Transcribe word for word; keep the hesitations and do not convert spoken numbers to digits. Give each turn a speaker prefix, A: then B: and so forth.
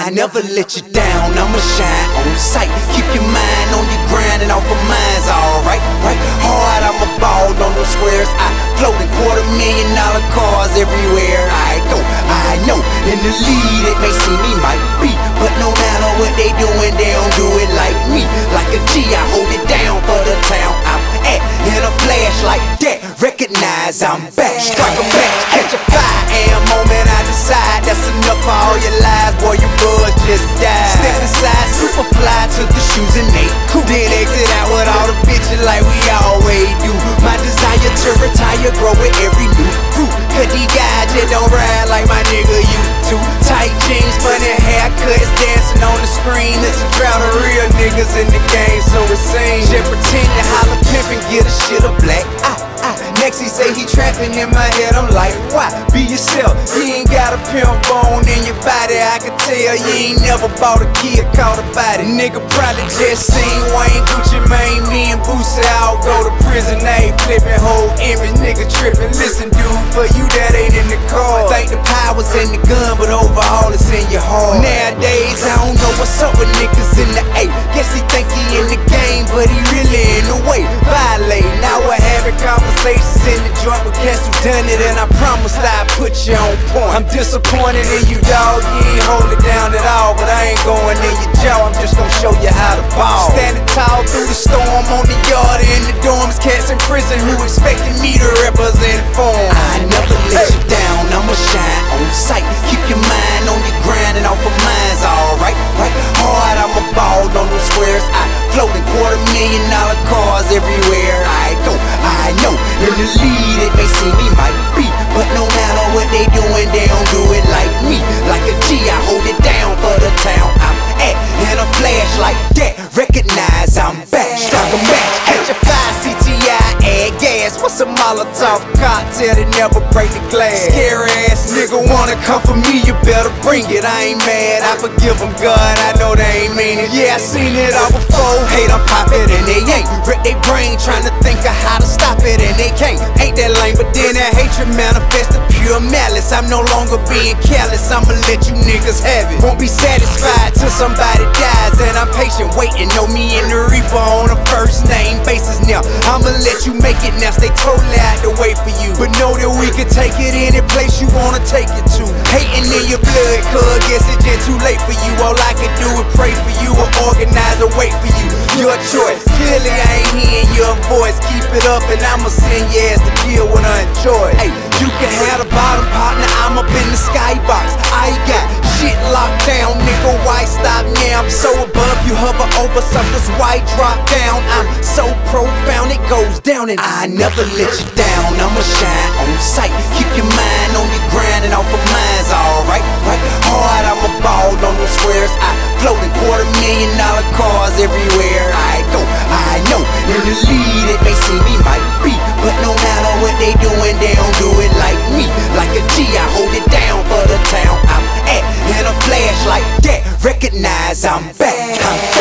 A: I never let you down, I'ma shine on sight. Keep your mind on your grind and off of mine's alright, right? Hard, I'ma ball on those squares. I float in quarter million dollar cars everywhere I go. I know in the lead it may seem me might be, but no matter what they doing, they don't do it like me. Like a G, I hold it down for the town I'm at. In a flash like that, recognize I'm back. Strike a match, catch a five a.m. moment I decide that's enough for all your lies, boy, your buzz just died. Step inside, super fly, took the shoes and they cool. Then exit out with all the bitches like we always do. My desire to retire grow with every new crew. Cause these guys just don't ride like my nigga used to. Tight jeans, funny haircuts, dancing on the screen. It's a drought of real niggas in the game, so it seems. Just pretend to holler pimp and get a shit a black eye. Next he say he trapping in my head, I'm like, why? Be yourself, you ain't got a pimp bone in your body. I can tell you ain't never bought a kid, caught a body. Nigga probably just seen Wayne, Gucci Mane, me and Boosie all go to prison. They flipping whole image, nigga tripping. Listen dude, for you that ain't in the car. Think the power's in the gun, but overall it's in your heart. Nowadays I don't know what's up with niggas in the A. Guess he think he in the game, but he really in the way. Violate, now we're having conversations in the joint with cats who done it, and I promise I put you on point. I'm disappointed in you, dog. You ain't hold it down at all, but I ain't going in your jaw. I'm just gonna show you how to ball. Standing tall through the storm on the yard in the dorms. Cats in prison who expected me to represent for 'em. I never let you down, I'ma shine on sight. Keep your mind on your grind and off of mine's alright, right? Hard, I'ma ball on those squares. I float in quarter million dollar cars everywhere I go. I know in the lead it may seem me might be, but no matter what they doing, they don't do it like me. Like a G, I hold it down for the town I'm at. In a flash like that, recognize I'm back. Strike a match, catch a five C T I, add gas. What's a Molotov cocktail that never break the glass? Scary ass nigga wanna come for me, you better bring it. I ain't mad, I forgive them, God, I know they ain't mean it. Yeah, I seen it all before. Hate I'm poppin' and they ain't. Wreck they brain trying to think of how to stop it and they can't. Ain't that lame, but then that hatred manifests in pure malice. I'm no longer being careless, I'ma let you niggas have it. Won't be satisfied till somebody dies, and I'm patient waiting. Know me and the Reaper on a first name basis now. I'ma let you make it now, stay totally out the way for you, but know that we can take it any place you wanna take it to. Hating in your blood, cuz guess it's just too late for you. All I can do is pray for you or organize a wait for you. Your choice, clearly I ain't hearing your voice. Keep it up and I'ma send your ass to deal with unjoy. Hey, you can have the bottom partner, I'm up in the skybox. I got shit locked down, nigga, why stop now? I'm so above you, hover over something's white drop down. I'm so profound, it goes down and I never let you down, I'ma shine on sight. Keep your mind on your grind and off of mine's alright, right? Hard, I'ma ball on those squares. I float in quarter million dollar cars everywhere I go. I know in the lead it may seem me might be, but no matter what they doing, they don't do it like me. Like a G, I hold it down for the town I'm at. In a flash like that, recognize I'm back. I'm